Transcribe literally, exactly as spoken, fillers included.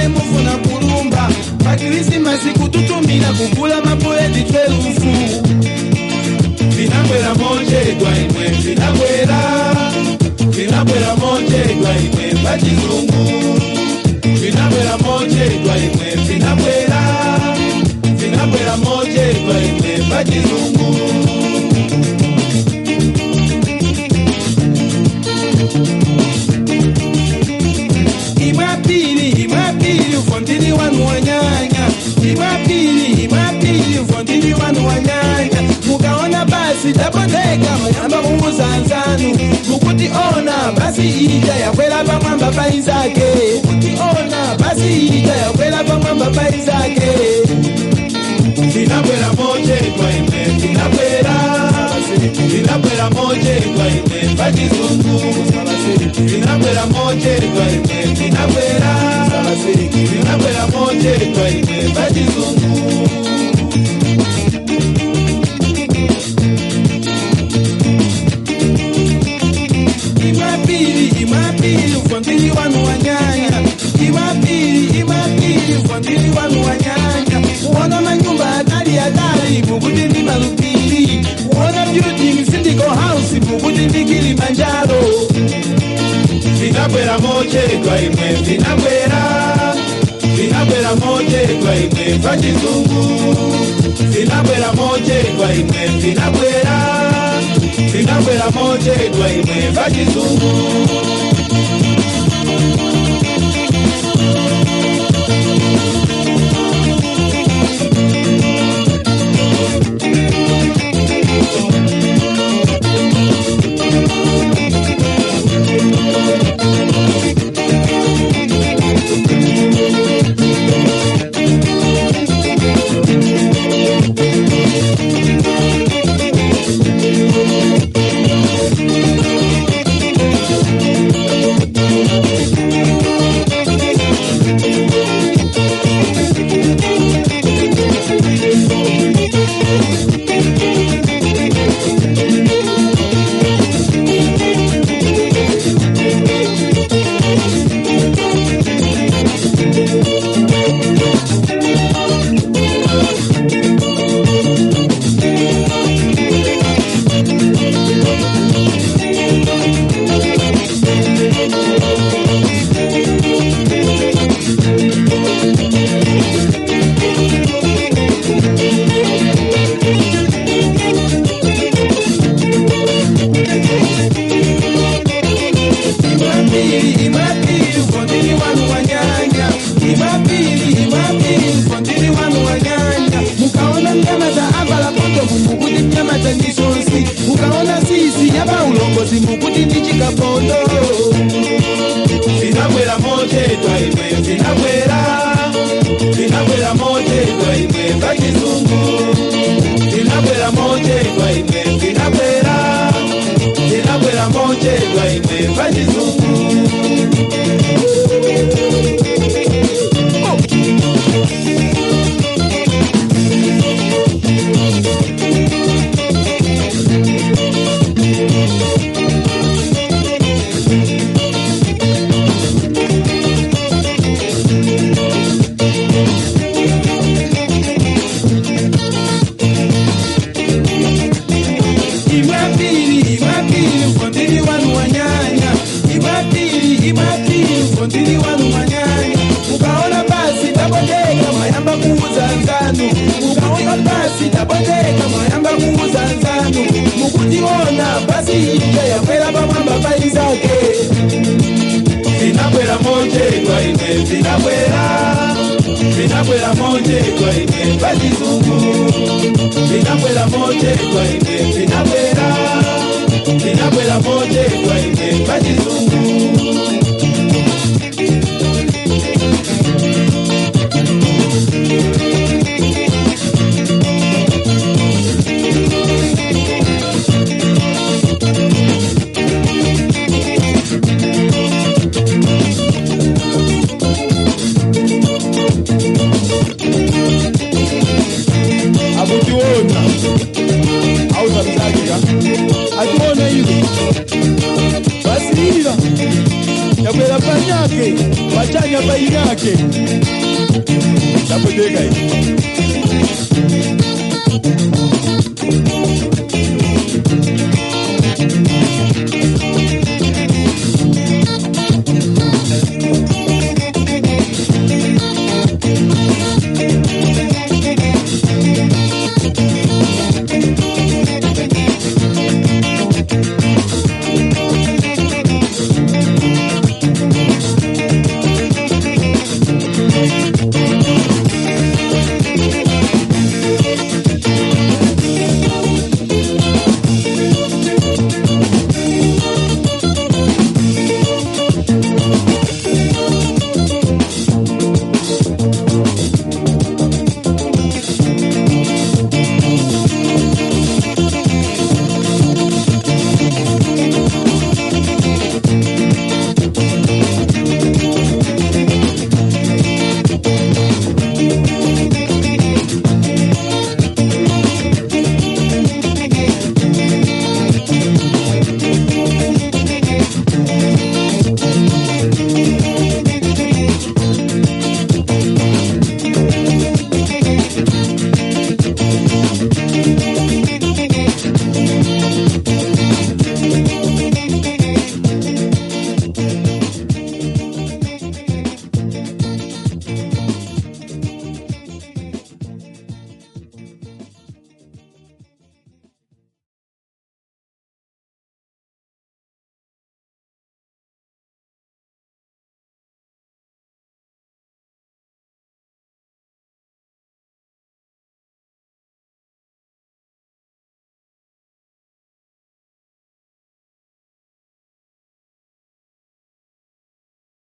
mwene mufuna kulumba pakrisimasi kututumira kugula mapuleti twelufu vinabwera mochedwa imwe vinabwera vinabwera mochedwa imwe pachizungu vinabwera mochedwa imwe vinabwera vinabwera mochedwa imwe pachizungu imapili imapili ufondini wanu wanyanya imapili imapili ufondini wanu wanyanya mukaona basi tabondeka mayamba kuuzanzanu mukuti ona basi ija yakwela pamwamba paizake mukuti ona basi ija yakwela pamwamba paizake vinabwera mochedwa imwe vinabwera vinabwera mochedwa imwe pachizungu vinabwera mochedwa imwe vinabwera vinabwera mochedwa imwe pachizungu imapili imapili ufondini wanu wanyanya imapili imapili ufondini wanu wanyanya uona manyumba hatari hatari mukuti ndi malupili uona building sindico house mukuti ndi Kilimanjaro vinabwera mochedwa imwe vinabwera vinabwera mochedwa imwe pachizungu vinabwera mochedwa imwe vinabwera vinabwera mochedwa imwe pachizungu vinabwera mochedwa imwe vinabwera vinabwera mochedwa imwe pachizungu vinabwera mochedwa imwe vinabwera vinabwera mochedwa imwe pachizungu ukaona basi tabondeka mayamba kuuzanzanu ukaona basi tabondeka mayamba kuuzanzanu mukutiona basi ija yakwela pamwamba paizake vinabwera mochedwa imwe vinabwera vinabwera mochedwa imwe pachizungu vinabwera mochedwa imwe vinabwera vinabwera mochedwa imwe pachizungu Abudiona, auza mzaki ya chanya bainake. Dabodega.